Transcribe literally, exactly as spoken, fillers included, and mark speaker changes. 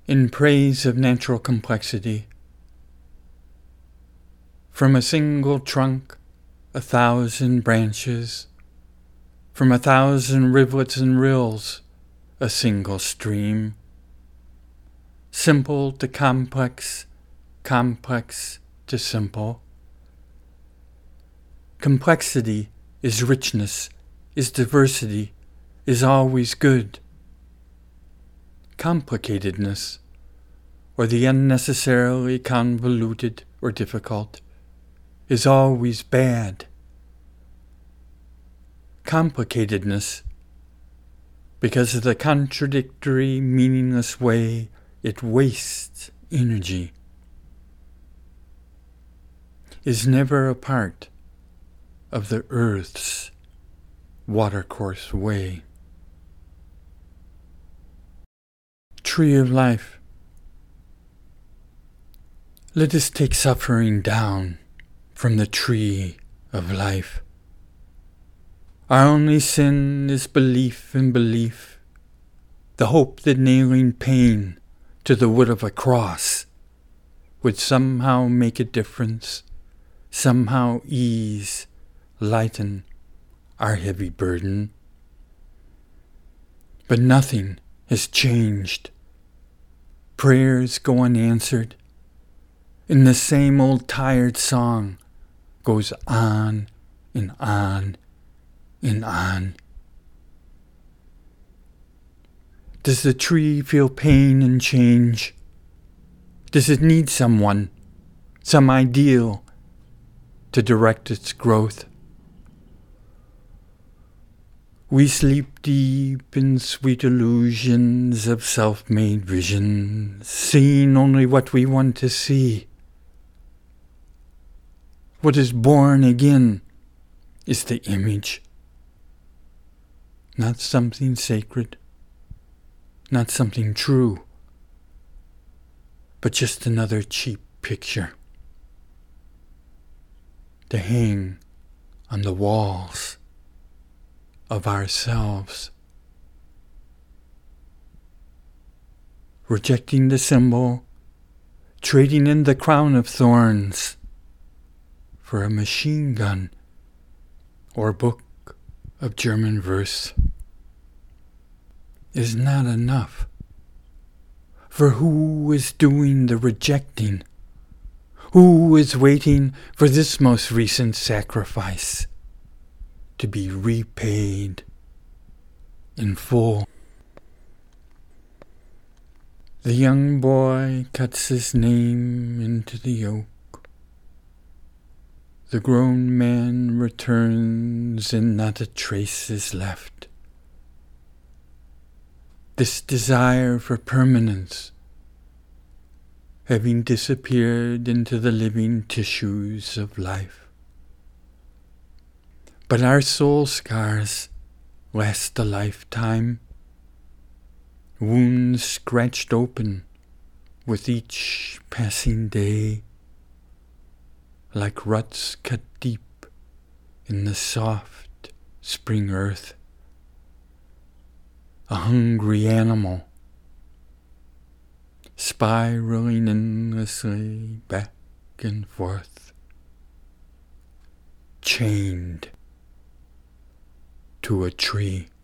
Speaker 1: in praise of natural complexity. From a single trunk, a thousand branches, from a thousand rivulets and rills, a single stream. Simple to complex, complex to simple. Complexity is richness, is diversity, is always good. Complicatedness, or the unnecessarily convoluted or difficult, is always bad. Complicatedness, because of the contradictory, meaningless way it wastes energy, is never a part of the earth's watercourse way. Tree of life, let us take suffering down from the tree of life. Our only sin is belief in belief, the hope that nailing pain to the wood of a cross would somehow make a difference, somehow ease, lighten our heavy burden. But nothing has changed. Prayers go unanswered, and the same old tired song goes on and on and on. Does the tree feel pain and change? Does it need someone, some ideal, to direct its growth? We sleep deep in sweet illusions of self-made visions, seeing only what we want to see. What is born again is the image, not something sacred, not something true, but just another cheap picture to hang on the walls of ourselves. Rejecting the symbol, trading in the crown of thorns for a machine gun or book of German verse is not enough. For who is doing the rejecting? Who is waiting for this most recent sacrifice to be repaid in full? The young boy cuts his name into the yoke. The grown man returns and not a trace is left. This desire for permanence, having disappeared into the living tissues of life. But our soul scars last a lifetime, wounds scratched open with each passing day, like ruts cut deep in the soft spring earth. A hungry animal, spiraling endlessly back and forth, chained to a tree.